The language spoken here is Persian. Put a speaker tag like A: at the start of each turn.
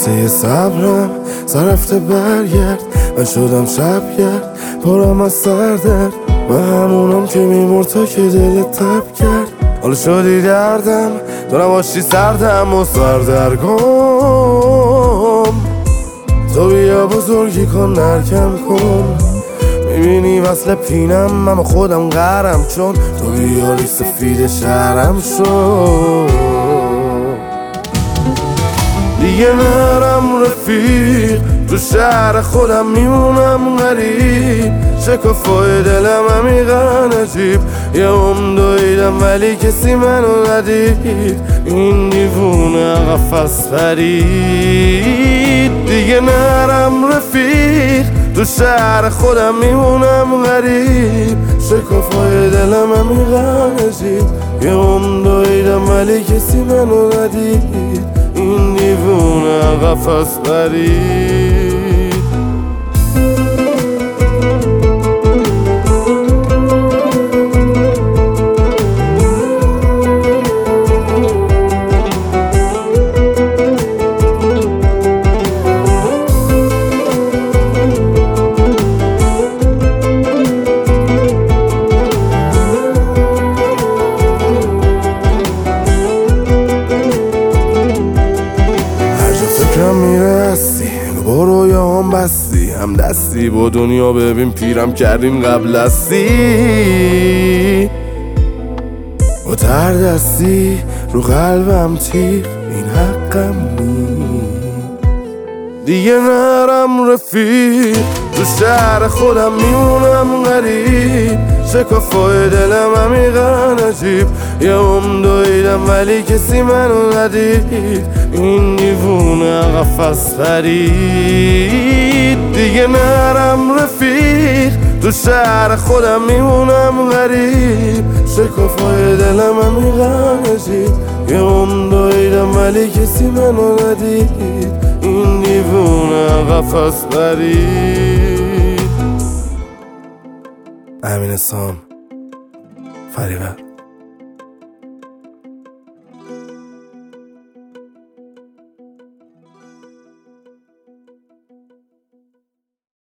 A: کاسه صبرم سرفته برگرد، من شدم شبگرد پرم از سردرد، و همونم که میمرد تا که دلت تب کرد. حالا شدی دردم تو نباشی سردم و سردرگم، تو بیا بزرگی کن نرکم کن، میبینی وصل پینم اما خودم غرم، چون تو بیاری سفید شهرم شد. دیگه نرم رفیق تو شهر خودم میمونم غریب، شکافای دلم عمیقا عجیب، یه دویدم ولی کسی منو ندید، این دیوونه قفس پرید. دیگه نرم رفیق تو شهر خودم میمونم غریب، شکافای دلم عمیقا عجیب، یه دویدم ولی کسی منو ندید، این دیوونه قفس پرید. فکرم میرسی برو یا هم بستی، هم دستی با دنیا ببین پیرم کردیم قبل هستی، با تر دستی رو قلبم تیر این حقم نی. دیگه نرم رفیق تو شهر خودم میمونم غریب، شکافای دلم عمیقا عجیب، یه دویدم ولی کسی منو ندید، این دیوونه قفس پرید. دیگه نرم رفیق تو شهر خودم میمونم غریب، شکافای دلم عمیقا عجیب، یه دویدم ولی کسی منو ندید، این دیوونه قفس پرید. امین سام فریور.